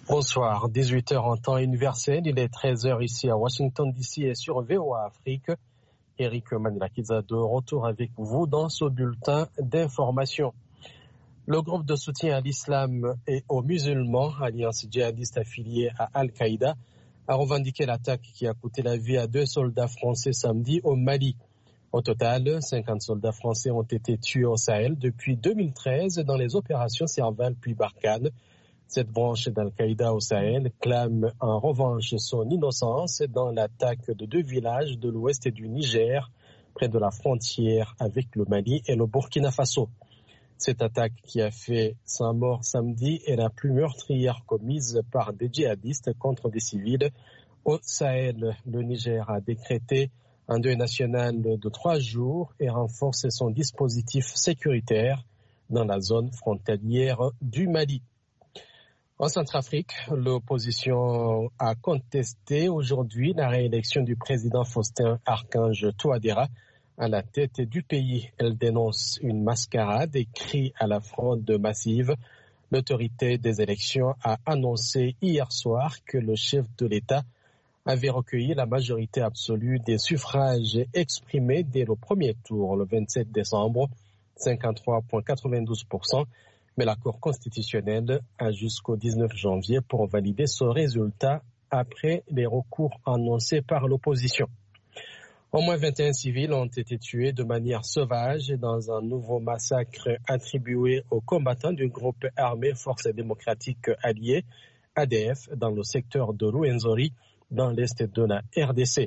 Bonsoir, 18h en temps universel, il est 13h ici à Washington DC et sur VOA Afrique. Eric Manilakiza de retour avec vous dans ce bulletin d'information. Le groupe de soutien à l'islam et aux musulmans, alliance djihadiste affiliée à Al-Qaïda, a revendiqué l'attaque qui a coûté la vie à 2 soldats français samedi au Mali. Au total, 50 soldats français ont été tués au Sahel depuis 2013 dans les opérations Serval puis Barkhane. Cette branche d'Al-Qaïda au Sahel clame en revanche son innocence dans l'attaque de 2 villages de l'ouest du Niger, près de la frontière avec le Mali et le Burkina Faso. Cette attaque qui a fait 100 morts samedi est la plus meurtrière commise par des djihadistes contre des civils. Au Sahel, le Niger a décrété un deuil national de 3 jours et renforce son dispositif sécuritaire dans la zone frontalière du Mali. En Centrafrique, l'opposition a contesté aujourd'hui la réélection du président Faustin Archange Touadéra à la tête du pays. Elle dénonce une mascarade et crie à la fraude massive. L'autorité des élections a annoncé hier soir que le chef de l'État avait recueilli la majorité absolue des suffrages exprimés dès le premier tour, le 27 décembre, 53,92%. Mais la Cour constitutionnelle a jusqu'au 19 janvier pour valider ce résultat après les recours annoncés par l'opposition. Au moins 21 civils ont été tués de manière sauvage dans un nouveau massacre attribué aux combattants du groupe armé Forces démocratiques alliées, ADF, dans le secteur de Rwenzori, dans l'est de la RDC.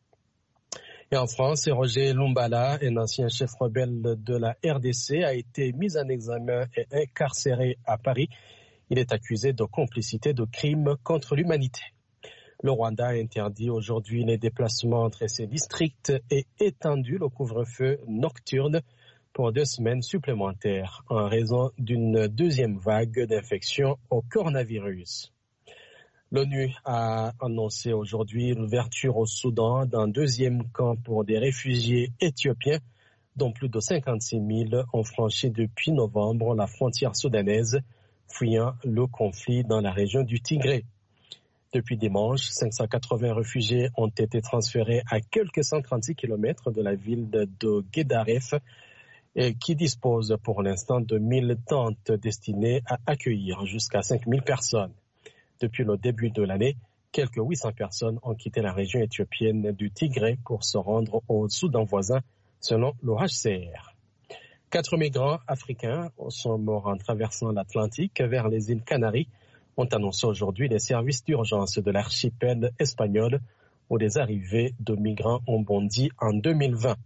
Et en France, Roger Lumbala, un ancien chef rebelle de la RDC, a été mis en examen et incarcéré à Paris. Il est accusé de complicité de crimes contre l'humanité. Le Rwanda a interdit aujourd'hui les déplacements entre ces districts et étendu le couvre-feu nocturne pour 2 semaines supplémentaires en raison d'une deuxième vague d'infection au coronavirus. L'ONU a annoncé aujourd'hui l'ouverture au Soudan d'un 2e camp pour des réfugiés éthiopiens, dont plus de 56 000 ont franchi depuis novembre la frontière soudanaise, fuyant le conflit dans la région du Tigré. Depuis dimanche, 580 réfugiés ont été transférés à quelques 136 km de la ville de Guédaref, qui dispose pour l'instant de 1000 tentes destinées à accueillir jusqu'à 5000 personnes. Depuis le début de l'année, quelques 800 personnes ont quitté la région éthiopienne du Tigré pour se rendre au Soudan voisin, selon l'OHCR. 4 migrants africains sont morts en traversant l'Atlantique vers les îles Canaries, ont annoncé aujourd'hui les services d'urgence de l'archipel espagnol, où les arrivées de migrants ont bondi en 2020.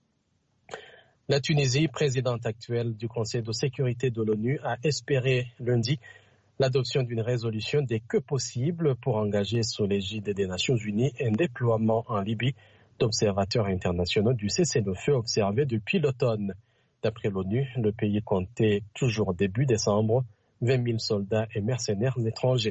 La Tunisie, présidente actuelle du Conseil de sécurité de l'ONU, a espéré lundi l'adoption d'une résolution dès que possible pour engager sous l'égide des Nations Unies un déploiement en Libye d'observateurs internationaux du cessez-le-feu observé depuis l'automne. D'après l'ONU, le pays comptait toujours début décembre 20 000 soldats et mercenaires étrangers.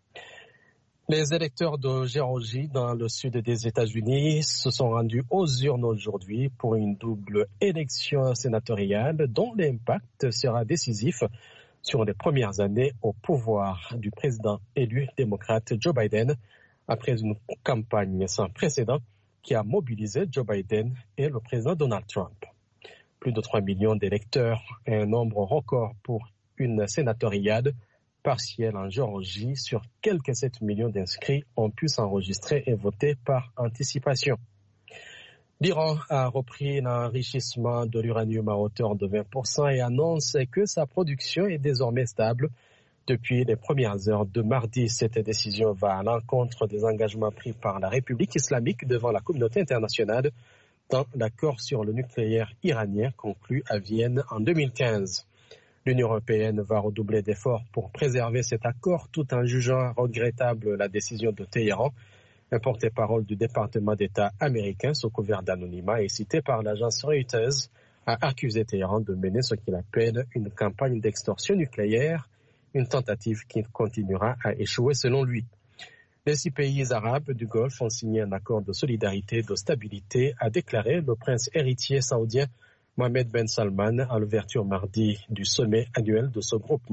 Les électeurs de Géorgie dans le sud des États-Unis se sont rendus aux urnes aujourd'hui pour une double élection sénatoriale dont l'impact sera décisif sur les premières années au pouvoir du président élu démocrate Joe Biden, après une campagne sans précédent qui a mobilisé Joe Biden et le président Donald Trump. Plus de 3 millions d'électeurs, un nombre record pour une sénatoriale partielle en Géorgie. Sur quelques 7 millions d'inscrits ont pu s'enregistrer et voter par anticipation. L'Iran a repris l'enrichissement de l'uranium à hauteur de 20% et annonce que sa production est désormais stable depuis les premières heures de mardi. Cette décision va à l'encontre des engagements pris par la République islamique devant la communauté internationale dans l'accord sur le nucléaire iranien conclu à Vienne en 2015. L'Union européenne va redoubler d'efforts pour préserver cet accord tout en jugeant regrettable la décision de Téhéran. Un porte-parole du département d'État américain, sous couvert d'anonymat et cité par l'agence Reuters, a accusé Téhéran de mener ce qu'il appelle une campagne d'extorsion nucléaire, une tentative qui continuera à échouer selon lui. Les 6 pays arabes du Golfe ont signé un accord de solidarité et de stabilité, a déclaré le prince héritier saoudien Mohammed Ben Salman à l'ouverture mardi du sommet annuel de ce groupe